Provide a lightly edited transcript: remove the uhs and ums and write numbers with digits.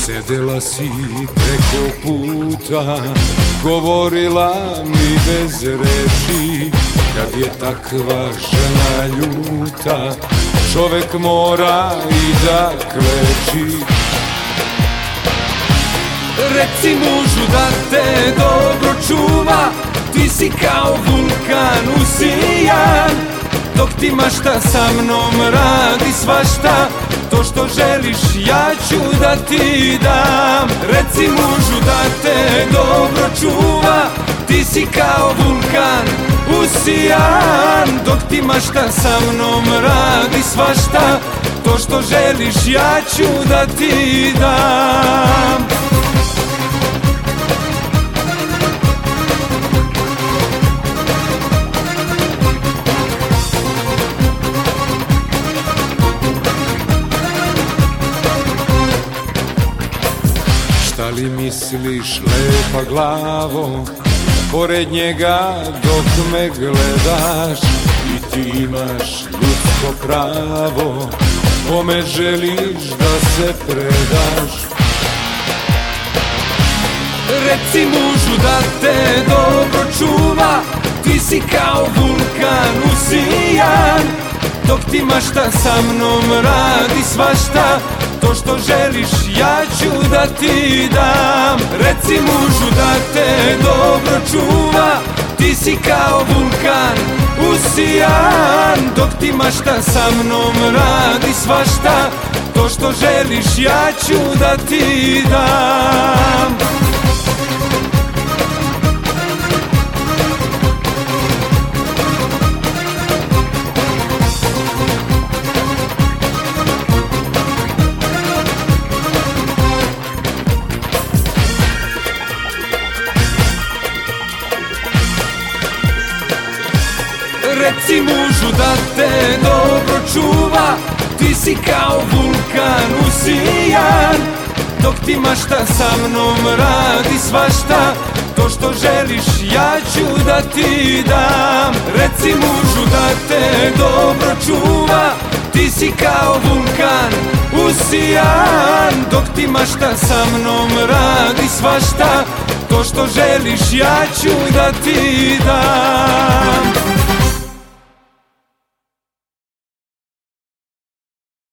Sedela si preko puta, govorila mi bez reči. Kad je takva žena ljuta, čovek mora i da kleči. Reci mužu da te dobro čuva, ti si kao vulkan usijan. Dok ti mašta sa mnom radi svašta, to što želiš ja ću da ti dam. Reci mužu da te dobro čuva, ti si kao vulkan usijan. Dok ti mašta sa mnom radi svašta, to što želiš ja ću da ti dam. Šta li misliš, lepa glavo, pored njega dok me gledaš? I ti imaš ljudsko pravo, kome želiš da se predaš. Reci mužu da te dobro čuva, ti si kao vulkan usijan. Dok ti mašta sa mnom radi svašta, to što želiš ja ću da ti dam. Reci mužu da te dobro čuva, ti si kao vulkan usijan. Dok ti mašta sa mnom radi svašta, to što želiš ja ću da ti dam. Reci mužu da te dobro čuva, ti si kao vulkan usijan. Dok ti mašta sa mnom radi svašta, to što želiš ja ću da ti dam. Reci mužu da te dobro čuva, ti si kao vulkan usijan. Dok ti mašta sa mnom radi svašta, to što želiš ja ću da ti dam.